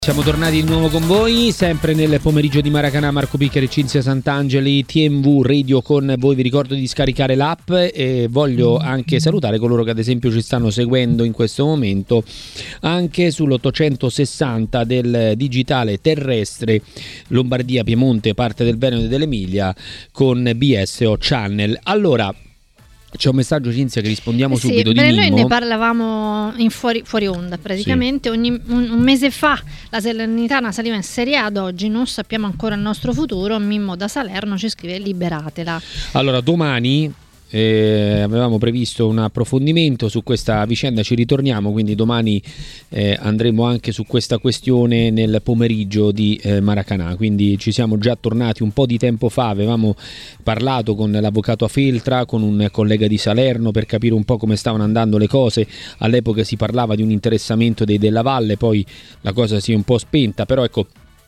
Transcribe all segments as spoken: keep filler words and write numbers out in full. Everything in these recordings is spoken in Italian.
Siamo tornati di nuovo con voi, sempre nel pomeriggio di Maracanã. Marco Piccheri e Cinzia Sant'Angeli, T M V Radio con voi. Vi ricordo di scaricare l'app e voglio anche salutare coloro che ad esempio ci stanno seguendo in questo momento anche sull'ottocentosessanta del digitale terrestre Lombardia, Piemonte, parte del Veneto e dell'Emilia con B S O Channel. Allora, c'è un messaggio, Cinzia, che rispondiamo eh sì, subito di beh, Mimmo. Noi ne parlavamo in fuori, fuori onda praticamente. Sì. Ogni, un, un mese fa la Salernitana saliva in Serie A, ad oggi non sappiamo ancora il nostro futuro. Mimmo da Salerno ci scrive: liberatela. Allora, domani eh, avevamo previsto un approfondimento su questa vicenda, ci ritorniamo, quindi domani eh, andremo anche su questa questione nel pomeriggio di eh, Maracanã. Quindi ci siamo già tornati un po' di tempo fa, avevamo parlato con l'avvocato Afeltra, con un collega di Salerno, per capire un po' come stavano andando le cose. All'epoca si parlava di un interessamento dei Della Valle, poi la cosa si è un po' spenta, però ecco,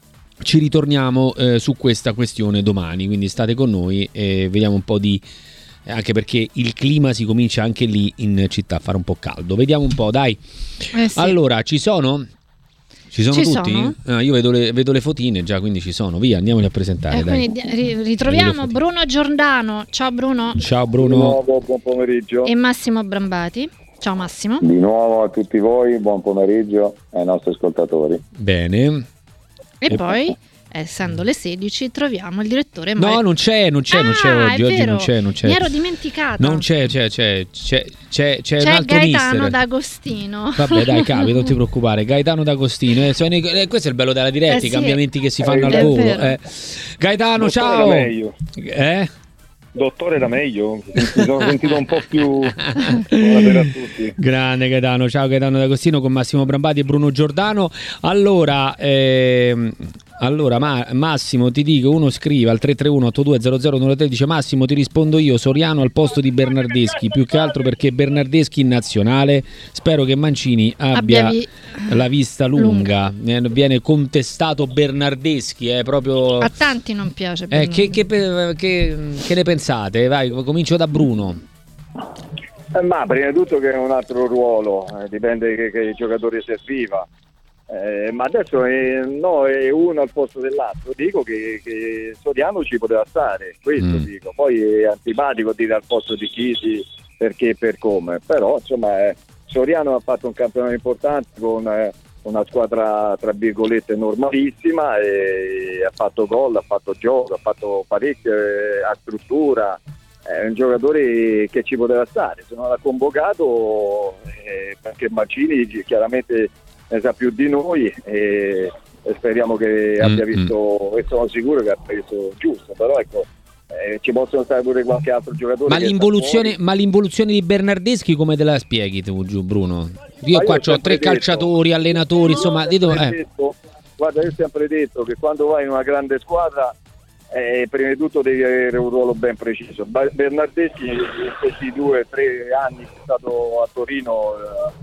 ci ritorniamo eh, su questa questione domani, quindi state con noi e vediamo un po' di... anche perché il clima si comincia anche lì in città a fare un po' caldo. Vediamo un po', dai. Eh sì. Allora, ci sono? Ci sono ci tutti? Sono? Ah, io vedo le, vedo le fotine già, quindi ci sono. Via, andiamoli a presentare. Eh, dai. quindi ritroviamo Bruno Giordano. Ciao Bruno. Ciao Bruno. Di nuovo, buon pomeriggio. E Massimo Brambati. Ciao Massimo. Di nuovo a tutti voi, buon pomeriggio ai nostri ascoltatori. Bene. E, e poi, essendo le sedici, troviamo il direttore No, Mario. non c'è, non c'è, ah, non c'è oggi, è oggi vero. non c'è, non c'è. Mi ero dimenticata. Non c'è, c'è, c'è, c'è, c'è, c'è, C'è un altro Gaetano mister. D'Agostino. Vabbè, dai, capi, non ti preoccupare. Gaetano D'Agostino, eh, sono i- eh, questo è il bello della diretta, Eh i sì. cambiamenti che si fanno Eh, al è volo. vero. eh. Gaetano, Dottore ciao. da meglio. Eh? Dottore da meglio, mi sono sentito un po' più... Buonasera a tutti. Grande Gaetano, ciao Gaetano D'Agostino con Massimo Brambati e Bruno Giordano. Allora, ehm, allora Ma- Massimo, ti dico, uno scrive al tre tre uno otto due zero zero nove tre, dice: Massimo, ti rispondo io, Soriano al posto di Bernardeschi, più che altro perché Bernardeschi in nazionale, spero che Mancini abbia, Abbia vi- la vista lunga. Eh, viene contestato Bernardeschi, è proprio... A tanti non piace. Eh, che, Bernardo. che, che, che ne pensate? Vai, comincio da Bruno. Eh, ma prima di tutto che è un altro ruolo, eh, dipende che, che il giocatore serviva. Eh, ma adesso è, no, è uno al posto dell'altro. Dico che, che Soriano ci poteva stare, questo Mm. dico. Poi è antipatico dire al posto di Chisi perché e per come, però insomma eh, Soriano ha fatto un campionato importante con eh, una squadra tra virgolette normalissima e ha fatto gol, ha fatto gioco, ha fatto parecchio, eh, ha struttura. È un giocatore che ci poteva stare, se non l'ha convocato eh, perché Mancini chiaramente ne sa più di noi e, e speriamo che abbia Mm-hmm. visto, e sono sicuro che abbia visto giusto, però ecco eh, ci possono stare pure qualche altro giocatore. Ma che l'involuzione, sta fuori. ma l'involuzione di Bernardeschi come te la spieghi tu, giù, Bruno? Io Ma qua io ho ho sempre tre detto- calciatori, allenatori, insomma, dito, Ho sempre eh. detto- guarda, io ho sempre detto che quando vai in una grande squadra eh, prima di tutto devi avere un ruolo ben preciso. Ba- Bernardeschi in questi due o tre anni che è stato a Torino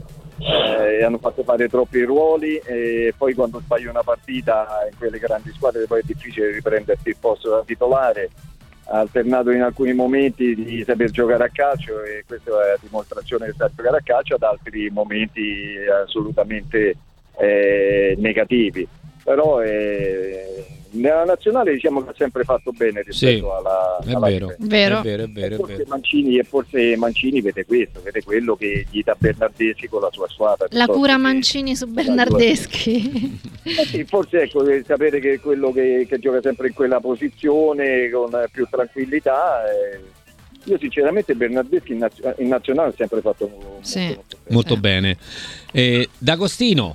eh, eh, hanno fatto fare troppi ruoli e poi quando sbagli una partita in quelle grandi squadre poi è difficile riprenderti il posto da titolare. Ha alternato in alcuni momenti di saper giocare a calcio e questa è la dimostrazione che sa giocare a calcio, ad altri momenti assolutamente eh, negativi. Però eh, nella nazionale diciamo che ha sempre fatto bene rispetto Sì, alla, è alla vero, difesa. Vero. è vero, è vero, E è forse vero. Mancini, e forse Mancini vede questo, vede quello che gli dà Bernardeschi con la sua squadra. La piuttosto cura che- Mancini su Bernardeschi. Eh sì, forse ecco, che sapere che è quello che, che gioca sempre in quella posizione con eh, più tranquillità. eh, io sinceramente Bernardeschi in, naz- in nazionale ha sempre fatto molto, Sì. molto bene. Molto Sì. bene. Eh, D'Agostino,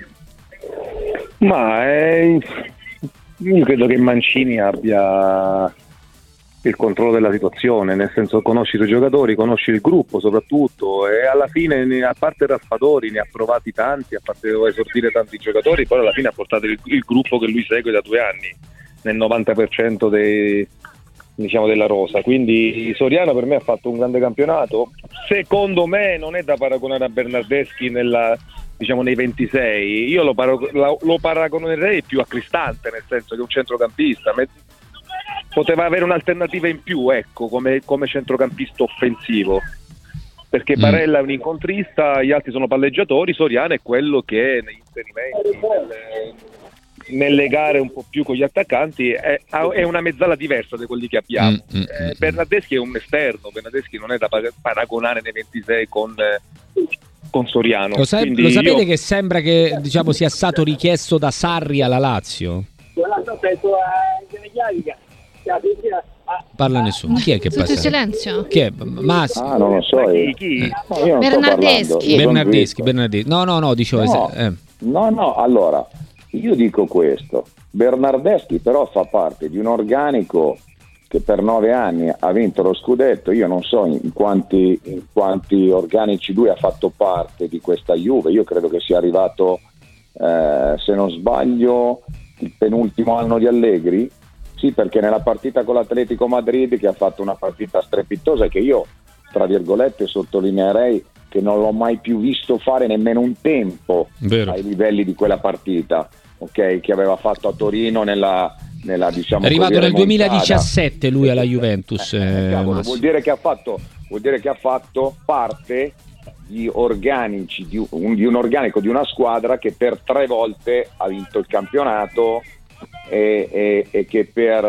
Ma eh, io credo che Mancini abbia il controllo della situazione, nel senso conosci i suoi giocatori, conosci il gruppo soprattutto e alla fine ne- a parte Raspadori ne ha provati tanti, a parte esordire tanti giocatori, poi alla fine ha portato il, il gruppo che lui segue da due anni nel novanta per cento dei, diciamo, della rosa, quindi Soriano per me ha fatto un grande campionato, secondo me non è da paragonare a Bernardeschi nella, diciamo, nei ventisei, io lo, paro- la- lo paragonerei più a Cristante, nel senso che è un centrocampista, me- poteva avere un'alternativa in più, ecco, come, come centrocampista offensivo. perché Barella è un incontrista, gli altri sono palleggiatori, Soriano è quello che negli inserimenti, nelle, nelle gare un po' più con gli attaccanti è, è una mezzala diversa di quelli che abbiamo. Mm, mm, eh, Bernardeschi è un esterno, Bernardeschi non è da paragonare nei ventisei con, con Soriano. Lo, sa- lo sapete io... che sembra che, diciamo, sia stato richiesto da Sarri alla Lazio? Parla nessuno. Chi è che Tutto passa? silenzio. Chi è? Mas- Ah, non lo so. Io. Chi? No, io non Bernardeschi. Bernardeschi, Bernardeschi. No, no, no, dicevo. No, eh. no, no, allora, io dico questo. Bernardeschi però fa parte di un organico che per nove anni ha vinto lo scudetto. Io non so in quanti, in quanti organici lui ha fatto parte di questa Juve. Io credo che sia arrivato, eh, se non sbaglio, il penultimo anno di Allegri. Sì, perché nella partita con l'Atletico Madrid, che ha fatto una partita strepitosa e che io, tra virgolette, sottolineerei che non l'ho mai più visto fare nemmeno un tempo Vero. ai livelli di quella partita, ok, che aveva fatto a Torino nella, nella diciamo È arrivato così, nel remontata. duemiladiciassette lui alla Juventus. Eh, eh, cavolo, Mas- vuol dire che ha fatto vuol dire che ha fatto parte di organici di un, di un organico di una squadra che per tre volte ha vinto il campionato e, e, e che per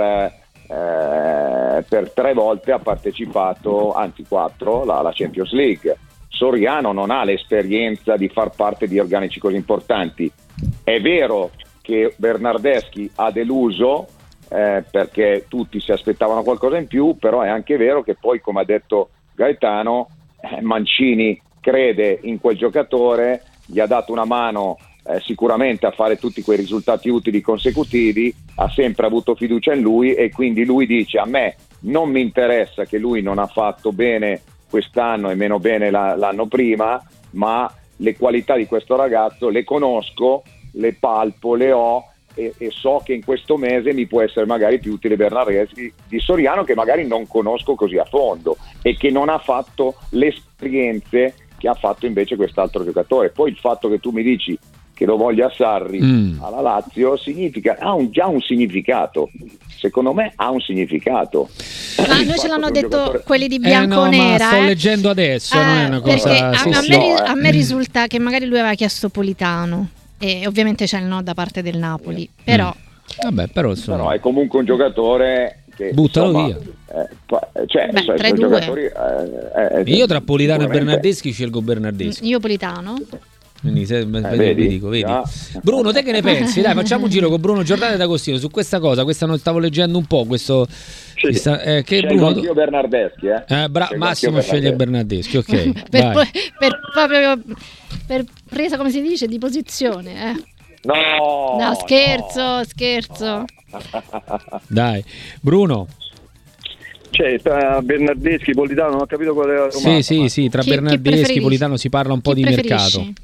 eh, per tre volte ha partecipato, anzi quattro, alla, alla Champions League. Soriano non ha l'esperienza di far parte di organici così importanti. È vero che Bernardeschi ha deluso eh, perché tutti si aspettavano qualcosa in più, però è anche vero che poi, come ha detto Gaetano, eh, Mancini crede in quel giocatore, gli ha dato una mano eh, sicuramente a fare tutti quei risultati utili consecutivi, ha sempre avuto fiducia in lui e quindi lui dice: a me non mi interessa che lui non ha fatto bene quest'anno e meno bene la, l'anno prima, ma le qualità di questo ragazzo le conosco, le palpo, le ho e, e so che in questo mese mi può essere magari più utile Bernardeschi di Soriano, che magari non conosco così a fondo e che non ha fatto le esperienze che ha fatto invece quest'altro giocatore. Poi il fatto che tu mi dici che lo voglia Sarri mm. alla Lazio significa, ha un, già un significato, secondo me ha un significato. Ma noi ce l'hanno detto giocatore... quelli di bianconera. Eh no, ma sto eh? leggendo adesso, ah, non è una cosa. A, sì, a, sì. me, no, a eh. me risulta che magari lui aveva chiesto Politano e ovviamente c'è il no da parte del Napoli, però mm. vabbè, però, insomma... però è comunque un giocatore che buttalo insomma, via. Eh, cioè, Beh, sono giocatori, eh, eh, io tra Politano e Bernardeschi scelgo Bernardeschi. Io Politano. Quindi se, eh, vedi, vedi? dico, vedi. Ah. Bruno, te che ne pensi? Dai, facciamo un giro con Bruno Giordano e D'Agostino su questa cosa. Questa non stavo leggendo un po'. Questo sì. questa, eh, che Scelgo Bruno anch'io Bernardeschi, eh. eh, bra- Massimo sceglie Bernardeschi, ok. per, vai. per proprio per presa, come si dice, di posizione, eh. No, no, scherzo, no. scherzo. Dai, Bruno. Cioè, tra Bernardeschi e Politano non ho capito qual era la Sì, domanda. sì, ma... sì, tra chi, Bernardeschi e Politano si parla un po' chi di preferisci? mercato.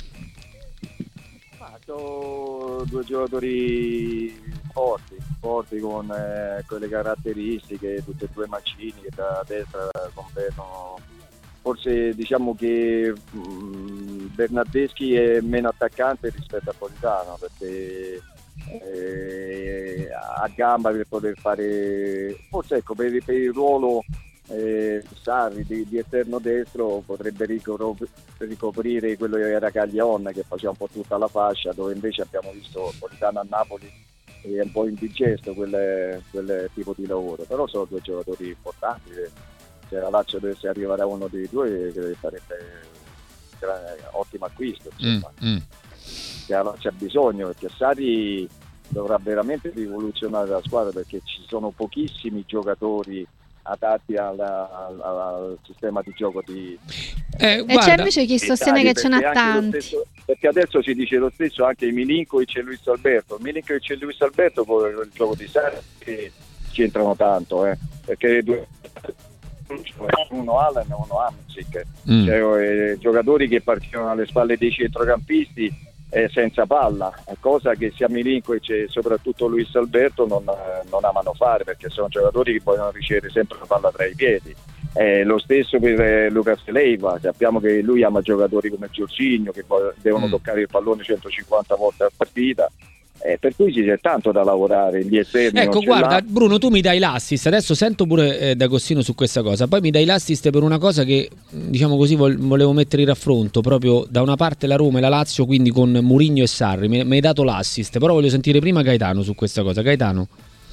Ma sono due giocatori forti, forti con eh, quelle caratteristiche, tutte e due Mancini che da destra competono. Forse diciamo che mh, Bernardeschi è meno attaccante rispetto a Politano, perché eh, a gamba per poter fare, forse ecco, per, per il ruolo eh, Sarri di, di esterno destro potrebbe ricopro, ricoprire quello che era Caglion, che faceva un po' tutta la fascia, dove invece abbiamo visto Politano a Napoli è un po' indigesto quel, quel tipo di lavoro. Però sono due giocatori importanti. Se la Lazio dovesse arrivare a uno dei due, sarebbe un ottimo acquisto, insomma. Mm, mm. Che la Lazio ha bisogno, perché Sarri dovrà veramente rivoluzionare la squadra, perché ci sono pochissimi giocatori adatti alla, alla, al sistema di gioco di eh, e c'è invece chi sostiene che ce n'ha tanti, stesso, perché adesso si dice lo stesso anche Milinkovic e Luis Alberto. Milinkovic e Luis Alberto con il gioco di Sarri che c'entrano tanto, eh, perché due uno Allen e uno Hamsik, mm. cioè, eh, giocatori che partivano alle spalle dei centrocampisti eh, senza palla, cosa che sia Milinkovic e soprattutto Luis Alberto non, non amano fare, perché sono giocatori che vogliono ricevere sempre la palla tra i piedi. Eh, lo stesso per eh, Lucas Leiva, sappiamo che lui ama giocatori come Giorginio che devono mm. toccare il pallone centocinquanta volte a partita. Eh, per cui ci c'è tanto da lavorare, gli esterni. Ecco, guarda, Bruno, tu mi dai l'assist, adesso sento pure eh, D'Agostino su questa cosa, poi mi dai l'assist per una cosa che, diciamo così, vol- volevo mettere in raffronto, proprio da una parte la Roma e la Lazio, quindi con Mourinho e Sarri, mi, mi hai dato l'assist, però voglio sentire prima Gaetano su questa cosa. Gaetano?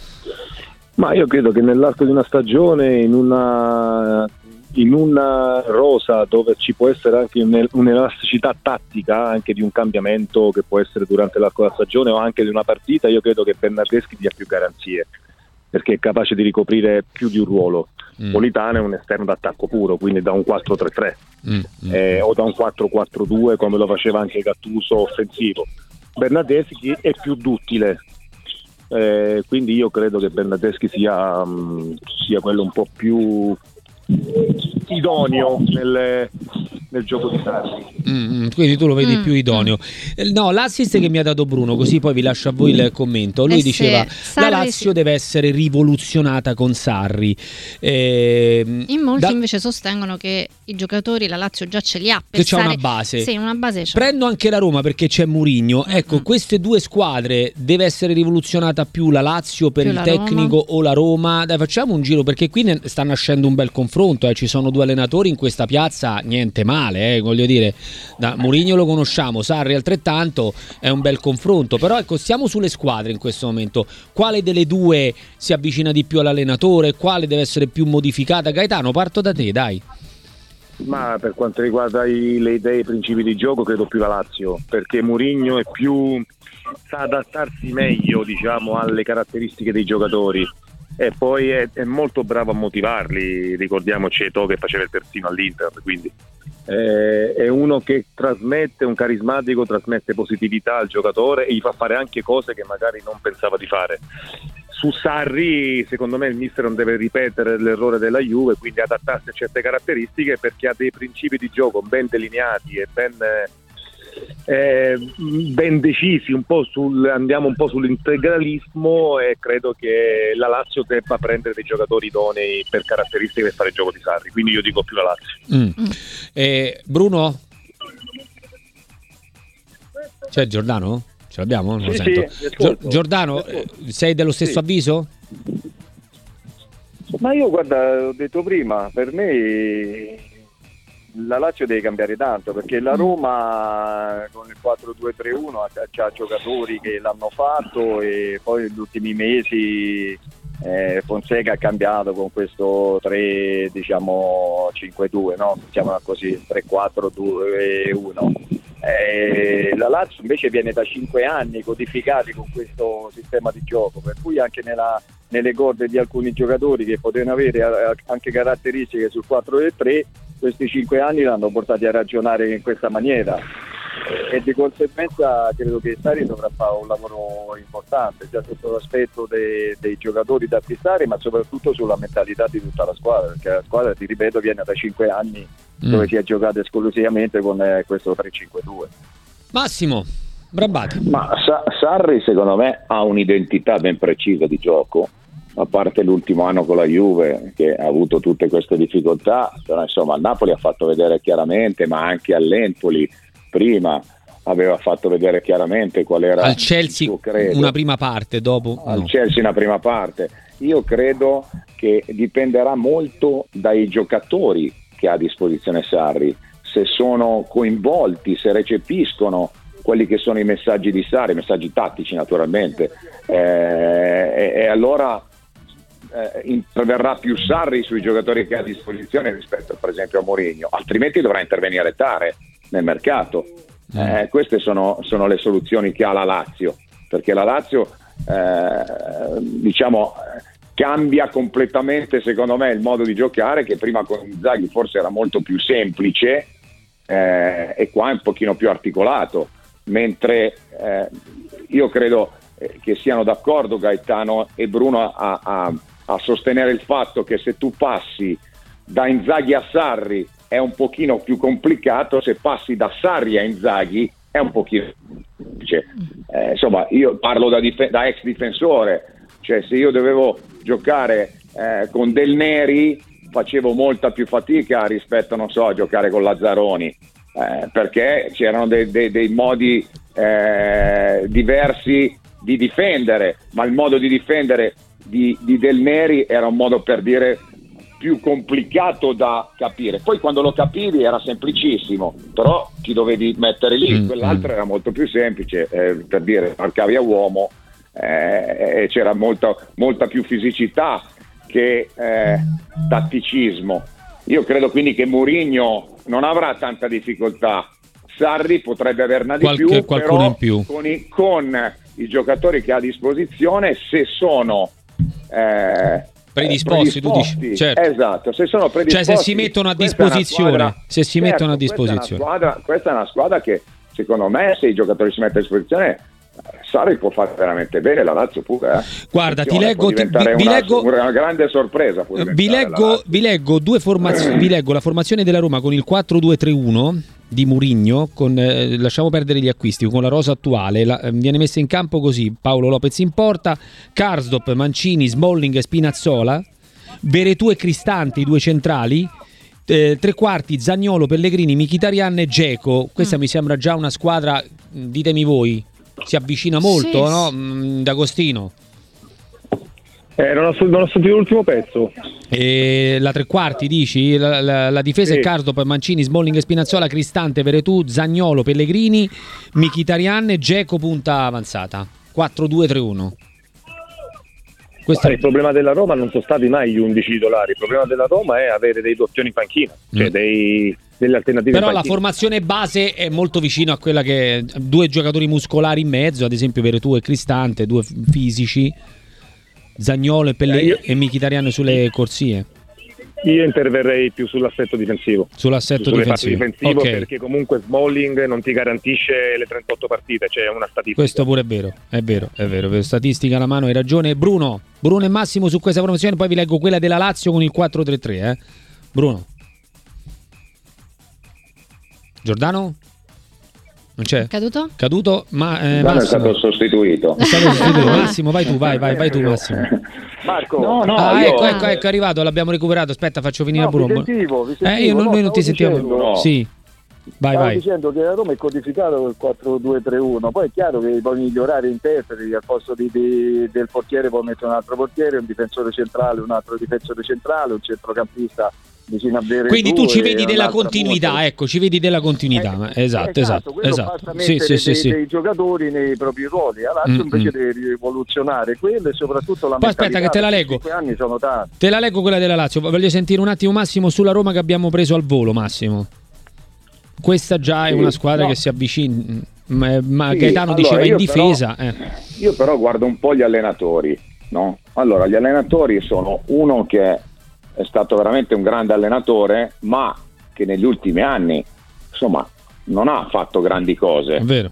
Ma io credo che nell'arco di una stagione, in una in una rosa dove ci può essere anche un'elasticità tattica anche di un cambiamento che può essere durante l'arco della stagione o anche di una partita, io credo che Bernardeschi dia più garanzie perché è capace di ricoprire più di un ruolo. mm. Politano è un esterno d'attacco puro, quindi da un quattro tre tre mm. eh, o da un quattro quattro due come lo faceva anche Gattuso offensivo. Bernardeschi è più duttile, eh, quindi io credo che Bernardeschi sia, um, sia quello un po' più idoneo nel, nel gioco di Sarri. Mm, quindi tu lo vedi mm, più idoneo. Mm. No, l'assist che mi ha dato Bruno, così poi vi lascio a voi il commento. Lui eh diceva Sarri, la Lazio sì. deve essere rivoluzionata con Sarri. Eh, In molti da... invece sostengono che i giocatori la Lazio già ce li ha. Che c'è una base. Sì, una base c'è. Prendo anche la Roma perché c'è Mourinho. Ecco, mm. queste due squadre deve essere rivoluzionata più la Lazio per più il tecnico Roma. O la Roma. Dai, facciamo un giro perché qui ne sta nascendo un bel confronto. Eh. Ci sono due allenatori in questa piazza, niente male, eh, voglio dire. Da Mourinho lo conosciamo, Sarri altrettanto, è un bel confronto. Però ecco, stiamo sulle squadre in questo momento. Quale delle due si avvicina di più all'allenatore? Quale deve essere più modificata? Gaetano, parto da te, dai. Ma per quanto riguarda i, le idee e i principi di gioco credo più la Lazio, perché Mourinho è più sa adattarsi meglio, diciamo, alle caratteristiche dei giocatori e poi è, è molto bravo a motivarli. Ricordiamoci Eto'o che faceva il terzino all'Inter, quindi eh, è uno che trasmette, un carismatico, trasmette positività al giocatore e gli fa fare anche cose che magari non pensava di fare. Su Sarri secondo me il mister non deve ripetere l'errore della Juve, quindi adattarsi a certe caratteristiche perché ha dei principi di gioco ben delineati e ben, eh, ben decisi, un po' sul, andiamo un po' sull'integralismo e credo che la Lazio debba prendere dei giocatori idonei per caratteristiche per fare il gioco di Sarri, quindi io dico più la Lazio. mm. eh, Bruno? C'è Giordano? Ce l'abbiamo? Non sì, lo sì, Gio- Giordano, sei dello stesso sì. avviso? Ma io guarda, ho detto prima, per me la Lazio deve cambiare tanto perché la Roma con il quattro due tre uno ha, ha giocatori che l'hanno fatto e poi negli ultimi mesi eh, Fonseca ha cambiato con questo tre diciamo cinque due, no? Diciamo così, tre quattro due uno. Eh, la Lazio invece viene da cinque anni codificati con questo sistema di gioco, per cui anche nella, nelle corde di alcuni giocatori che potevano avere anche caratteristiche sul quattro e tre, questi cinque anni l'hanno portati a ragionare in questa maniera e di conseguenza credo che Sarri dovrà fare un lavoro importante già sotto l'aspetto dei, dei giocatori da acquistare, ma soprattutto sulla mentalità di tutta la squadra, perché la squadra, ti ripeto, viene da cinque anni mm. dove si è giocato esclusivamente con eh, questo tre cinque due. Massimo Brabati. Ma Sa- Sarri secondo me ha un'identità ben precisa di gioco, a parte l'ultimo anno con la Juve che ha avuto tutte queste difficoltà, però insomma al Napoli ha fatto vedere chiaramente, ma anche all'Empoli prima aveva fatto vedere chiaramente qual era al Chelsea il suo credo. Una prima parte dopo al no. Chelsea una prima parte. Io credo che dipenderà molto dai giocatori che ha a disposizione Sarri, se sono coinvolti, se recepiscono quelli che sono i messaggi di Sarri, messaggi tattici naturalmente, eh, e, e allora eh, interverrà più Sarri sui giocatori che ha a disposizione rispetto per esempio a Mourinho, altrimenti dovrà intervenire Tare nel mercato. Eh, queste sono, sono le soluzioni che ha la Lazio, perché la Lazio eh, diciamo cambia completamente secondo me il modo di giocare, che prima con Inzaghi forse era molto più semplice eh, e qua è un pochino più articolato, mentre eh, io credo che siano d'accordo Gaetano e Bruno a, a, a sostenere il fatto che se tu passi da Inzaghi a Sarri è un pochino più complicato, se passi da Sarri a Inzaghi è un pochino cioè, eh, insomma io parlo da, dif- da ex difensore, cioè se io dovevo giocare eh, con Del Neri facevo molta più fatica rispetto non so a giocare con Lazzaroni eh, perché c'erano dei, dei, dei modi eh, diversi di difendere, ma il modo di difendere di, di Del Neri era un modo, per dire, più complicato da capire. Poi quando lo capivi era semplicissimo, però ti dovevi mettere lì, mm, quell'altro mm. era molto più semplice, eh, per dire, marcavi a uomo, eh, e c'era molta, molta più fisicità che eh, tatticismo. Io credo quindi che Mourinho non avrà tanta difficoltà. Sarri potrebbe averne di Qualche, più, qualcuno però in più. Con, i, con i giocatori che ha a disposizione, se sono eh, predisposti, predisposti, tu dici, certo. Esatto, se sono predisposti, cioè se si mettono a disposizione, squadra, se si certo, mettono a disposizione. Questa è, squadra, questa è una squadra che secondo me, se i giocatori si mettono a disposizione, Sarri può fare veramente bene, la Lazio pure. Eh. Guarda, ti leggo, ti, vi, una, vi leggo una grande sorpresa. Vi leggo, vi leggo due formazioni. Vi leggo la formazione della Roma con il quattro due tre uno di Mourinho. Con, eh, lasciamo perdere gli acquisti, con la rosa attuale. La, eh, viene messa in campo così: Paolo Lopez in porta, Karsdorp, Mancini, Smalling e Spinazzola, Veretù e Cristante, i due centrali. Eh, tre quarti Zaniolo, Pellegrini, Mkhitaryan e Dzeko. Questa mm. mi sembra già una squadra, ditemi voi, si avvicina molto, sì, no? Mm, D'Agostino. Eh, non, ho, non ho sentito l'ultimo pezzo. E la tre quarti dici? La, la, la difesa sì. È Karsdorp, Mancini, Smalling e Spinazzola, Cristante, Veretù, Zaniolo, Pellegrini, Mkhitaryan e Dzeko punta avanzata. quattro due tre uno. Questo è il problema della Roma, non sono stati mai gli undici titolari. Il problema della Roma è avere dei doppioni in panchina, cioè mm. dei, delle alternative. Però in la formazione base è molto vicino a quella che due giocatori muscolari in mezzo, ad esempio Veretù e Cristante, due fisici, Zaniolo e, Pelle- eh, io... e Mkhitaryan sulle corsie. Io interverrei più sull'assetto difensivo. Sull'assetto difensivo, difensivo okay. Perché comunque Smalling non ti garantisce le trentotto partite, c'è cioè una statistica. Questo pure è vero, è vero, è vero, per statistica alla mano hai ragione. Bruno, Bruno e Massimo su questa formazione, poi vi leggo quella della Lazio con il quattro tre tre, eh. Bruno. Giordano? Non c'è? Caduto? Caduto, ma eh, Massimo è stato sostituito. È stato sostituito. Massimo, vai tu, vai, vai, vai tu Massimo. Marco, no, no, ah, io... ecco, ecco, ecco, è arrivato, l'abbiamo recuperato. Aspetta, faccio finire no, Bruno. Vi sentivo, vi sentivo, eh, io non, no, noi non ti sentiamo. Dicendo, no. Sì. Vai, Stavo vai. dicendo che la Roma è codificato col quattro due tre uno, poi è chiaro che puoi migliorare interpreti, al posto di, di, del portiere puoi mettere un altro portiere, un difensore centrale, un altro difensore centrale, un centrocampista vicino a Veretù. Quindi tu ci vedi della continuità, punta. Ecco, ci vedi della continuità. Eh, esatto, esatto, esatto. Basta mettere sì, sì, dei, sì. dei giocatori nei propri ruoli. Adesso mm, invece mm. deve rivoluzionare quello e soprattutto la poi aspetta che te la leggo. Anni sono tanti. Te la leggo quella della Lazio. Voglio sentire un attimo Massimo sulla Roma che abbiamo preso al volo, Massimo. Questa già è sì, una squadra no. che si avvicina, ma, ma sì, Gaetano allora, diceva in difesa. Però, eh. Io però guardo un po' gli allenatori, no? Allora, gli allenatori sono uno che è stato veramente un grande allenatore, ma che negli ultimi anni, insomma, non ha fatto grandi cose. È vero.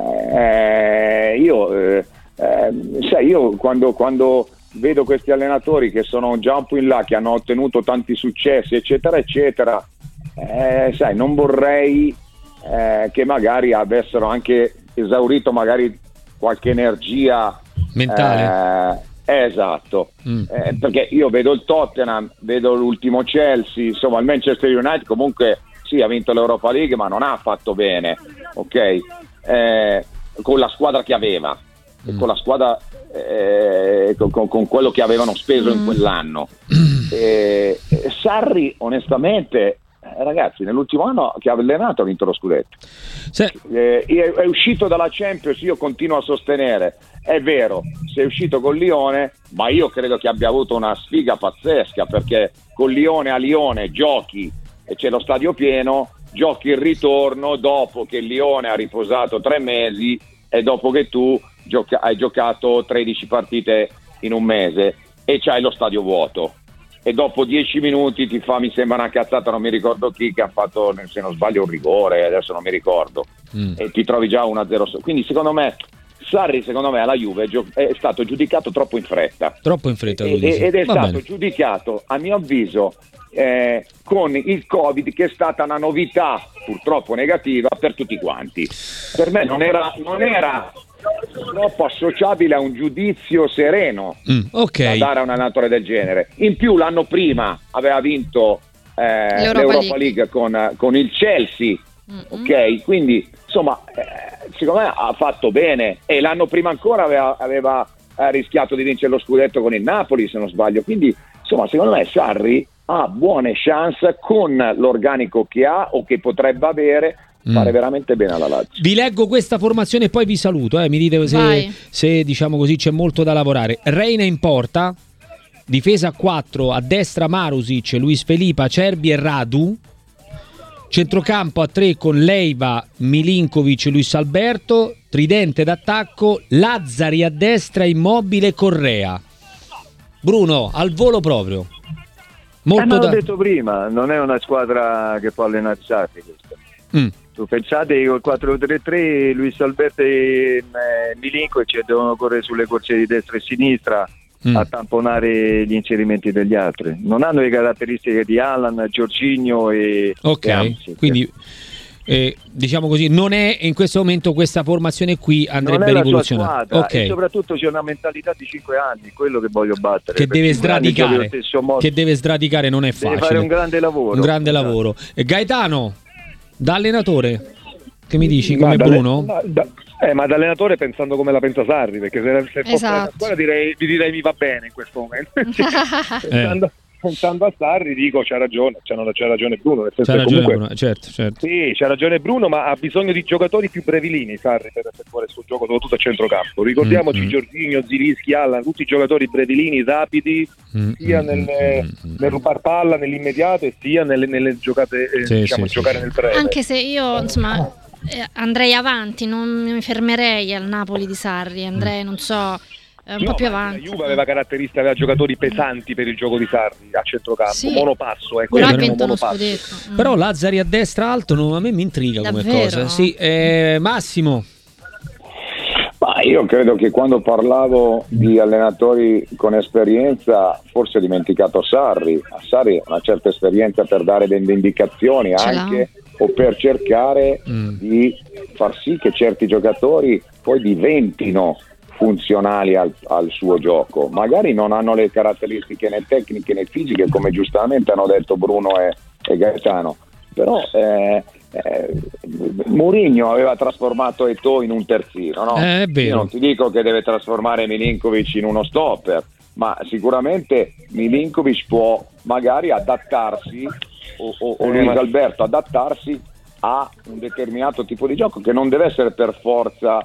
Eh, io, eh, eh, sai, io quando, quando vedo questi allenatori che sono già un po' in là, che hanno ottenuto tanti successi, eccetera, eccetera, Eh, sai, non vorrei eh, che magari avessero anche esaurito magari qualche energia mentale. Eh, esatto, mm. eh, perché io vedo il Tottenham, vedo l'ultimo Chelsea, insomma il Manchester United comunque sì ha vinto l'Europa League ma non ha fatto bene, ok? Eh, con la squadra che aveva, mm. con la squadra eh, con, con quello che avevano speso mm. in quell'anno. Eh, Sarri onestamente ragazzi nell'ultimo anno che ha allenato ha vinto lo scudetto, sì. eh, è, è uscito dalla Champions, io continuo a sostenere, è vero, sei uscito con Lione, ma io credo che abbia avuto una sfiga pazzesca, perché con Lione a Lione giochi e c'è lo stadio pieno, giochi il ritorno dopo che il Lione ha riposato tre mesi e dopo che tu gioca- hai giocato tredici partite in un mese e c'hai lo stadio vuoto. E dopo dieci minuti ti fa, mi sembra una cazzata, non mi ricordo chi, che ha fatto, se non sbaglio, un rigore, adesso non mi ricordo, mm. e ti trovi già uno a zero. Quindi secondo me Sarri, secondo me alla Juve è stato giudicato troppo in fretta. Troppo in fretta, ed, ed è Va stato bene. giudicato, a mio avviso, eh, con il Covid, che è stata una novità purtroppo negativa per tutti quanti. Per me non era, non era troppo associabile a un giudizio sereno mm, okay. da dare a un allenatore del genere. In più l'anno prima aveva vinto eh, l'Europa, l'Europa League, League con, con il Chelsea, mm-hmm. ok? Quindi insomma eh, secondo me ha fatto bene, e l'anno prima ancora aveva, aveva rischiato di vincere lo scudetto con il Napoli, se non sbaglio. Quindi insomma, secondo me Sarri ha buone chance con l'organico che ha o che potrebbe avere, fare mm. veramente bene alla Lazio. Vi leggo questa formazione e poi vi saluto, eh. Mi dite se, se diciamo così c'è molto da lavorare. Reina in porta, difesa a quattro, a destra Marusic, Luis Felipe, Acerbi e Radu. Centrocampo a tre con Leiva, Milinkovic, Luis Alberto. Tridente d'attacco, Lazzari a destra, Immobile, Correa. Bruno, al volo proprio. Molto eh, ma da... l'ho detto prima, non è una squadra che può allenare Sarri questa. Mm. Tu pensate col quattro tre tre Luis Alberto e eh, Milinkovic devono correre sulle corsie di destra e sinistra mm. a tamponare gli inserimenti degli altri. Non hanno le caratteristiche di Alan, Jorginho e ok, e quindi eh, diciamo così, non è in questo momento questa formazione qui andrebbe rivoluzionata. Okay. E soprattutto c'è una mentalità di cinque anni, quello che voglio battere. Che deve sradicare, che deve sradicare, non è facile. Deve fare un grande lavoro. Un grande esatto. lavoro. E Gaetano, da allenatore, che mi dici come ma Bruno? Da, da, eh, ma da allenatore pensando come la pensa Sarri, perché se, se fosse esatto. una squadra direi, vi direi mi va bene in questo momento. pensando, eh. pensando a Sarri dico c'ha ragione, c'ha, c'ha ragione Bruno, nel senso c'ha ragione comunque, Bruno, certo, certo. Sì, c'ha ragione Bruno, ma ha bisogno di giocatori più brevilini Sarri per effettuare il suo gioco, soprattutto a centrocampo. Ricordiamoci mm-hmm. Jorginho, Zilinski, Allan, tutti i giocatori brevilini, rapidi, mm-hmm. sia nel, mm-hmm. nel rubare palla nell'immediato e sia nelle, nelle giocate eh, sì, diciamo sì, giocare sì. nel breve. Anche se io insomma eh, andrei avanti, non mi fermerei al Napoli di Sarri, andrei non so un no, po' più avanti. La Juve aveva caratteristiche, aveva giocatori pesanti per il gioco di Sarri a centrocampo, sì. monopasso, ecco, però ha vinto uno scudetto. Mm. Però Lazzari a destra alto no, a me mi intriga come davvero? Cosa. Sì, eh, Massimo. Ma io credo che quando parlavo di allenatori con esperienza forse ho dimenticato Sarri. A Sarri ha una certa esperienza per dare delle indicazioni Ce anche l'ha. o per cercare mm. di far sì che certi giocatori poi diventino funzionali al, al suo gioco. Magari non hanno le caratteristiche né tecniche né fisiche, come giustamente hanno detto Bruno e, e Gaetano, però eh, eh, Mourinho aveva trasformato Eto'o in un terzino, no? Eh, è vero. Io non ti dico che deve trasformare Milinkovic in uno stopper, ma sicuramente Milinkovic può magari adattarsi o, o, o Luis Alberto adattarsi a un determinato tipo di gioco che non deve essere per forza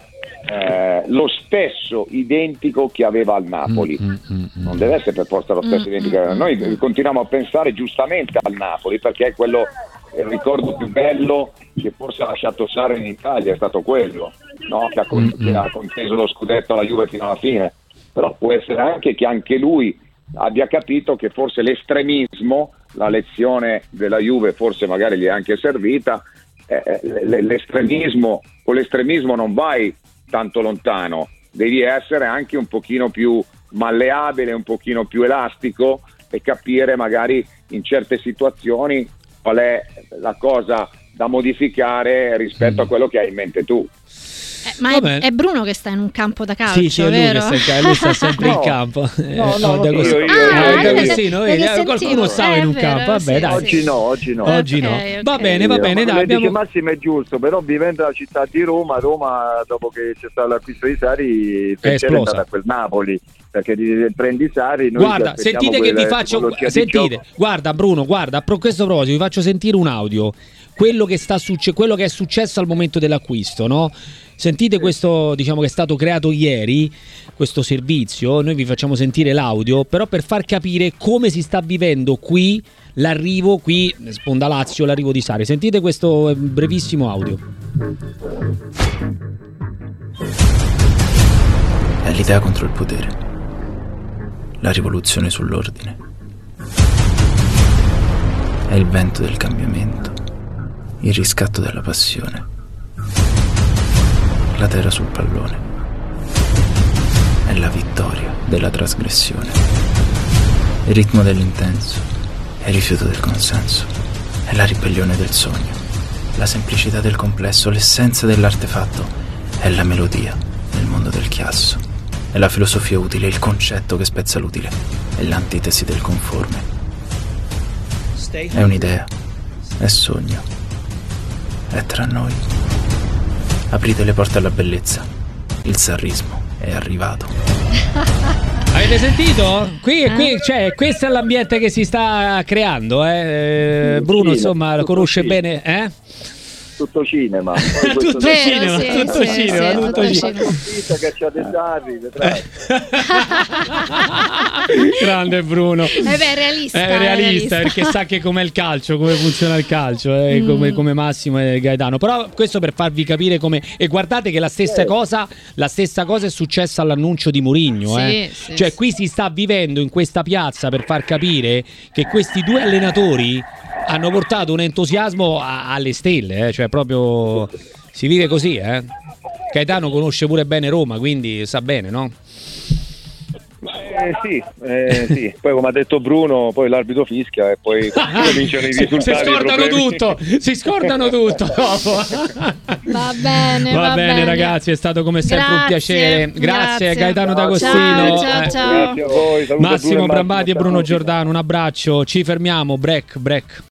eh, lo stesso identico che aveva al Napoli, mm, mm, mm, non deve essere per forza lo stesso mm, identico. Mm, Noi mm. continuiamo a pensare giustamente al Napoli perché è quello, il ricordo più bello che forse ha lasciato Sarri in Italia, è stato quello, no? che, ha con, mm, che ha conteso lo scudetto alla Juve fino alla fine. Però può essere anche che anche lui abbia capito che forse l'estremismo, la lezione della Juve forse magari gli è anche servita. Eh, l'estremismo, con l'estremismo non vai tanto lontano, devi essere anche un pochino più malleabile, un pochino più elastico e capire magari in certe situazioni qual è la cosa da modificare rispetto mm. a quello che hai in mente tu. Eh, ma è, è Bruno che sta in un campo da calcio, sì, sì, è lui vero? Che sta, lui sta sempre no. in campo. No, no, no, io, io, ah, eh, D'Agostino, vedi, qualcuno stava in un vero, campo. Vabbè, sì, dai. Oggi no, oggi no. Oggi okay, no. Okay. Va bene, va bene, dai. Abbiamo... Massimo è giusto, però vivendo la città di Roma, Roma dopo che c'è stato l'acquisto di Sarri, è andata a quel Napoli. Perché prendi Sarri, noi guarda, sentite che vi faccio sentite, guarda Bruno, guarda, a questo proposito vi faccio sentire un audio, quello che sta succe- quello che è successo al momento dell'acquisto, no? Sentite questo, diciamo che è stato creato ieri, questo servizio, noi vi facciamo sentire l'audio, però per far capire come si sta vivendo qui l'arrivo, qui Sponda Lazio, l'arrivo di Sarri. Sentite questo brevissimo audio. È l'idea contro il potere, la rivoluzione sull'ordine, è il vento del cambiamento, il riscatto della passione, la terra sul pallone, è la vittoria della trasgressione, il ritmo dell'intenso, è il rifiuto del consenso, è la ribellione del sogno, la semplicità del complesso, l'essenza dell'artefatto, è la melodia nel mondo del chiasso, è la filosofia utile, il concetto che spezza l'utile, è l'antitesi del conforme, è un'idea, è sogno, è tra noi. Aprite le porte alla bellezza. Il sarrismo è arrivato. Avete sentito? Qui, Eh? qui cioè, questo è l'ambiente che si sta creando. Eh? Bruno, insomma, lo conosce bene. Eh? Tutto cinema. Tutto Vero, cinema, sì, tutto sì, cinema, sì, tutto tutto cinema. cinema. Che c'ha dei Sarri, vedrai. Grande Bruno. Eh beh, è realista. È realista perché sa che com'è il calcio, come funziona il calcio, eh, Mm. come, come Massimo e Gaetano. Però questo per farvi capire come. E guardate che la stessa cosa, la stessa cosa è successa all'annuncio di Mourinho. Sì, eh. sì, cioè, sì. qui si sta vivendo in questa piazza per far capire che questi due allenatori hanno portato un entusiasmo a- alle stelle, eh. Cioè, proprio si vive così, eh. Gaetano conosce pure bene Roma, quindi sa bene, no? Eh, sì, eh, sì, poi come ha detto Bruno, poi l'arbitro fischia e poi cominciano i si, risultati. si scordano i problemi. tutto, si scordano tutto dopo. Va bene, Va, va bene, bene. ragazzi, è stato come sempre un Grazie, piacere. Grazie, grazie. Gaetano Ciao, D'Agostino. ciao, Eh, ciao. Grazie a voi. saluto Massimo Bruno e Brambati e Massimo, Bruno ciao. Giordano, un abbraccio. Ci fermiamo, break, break.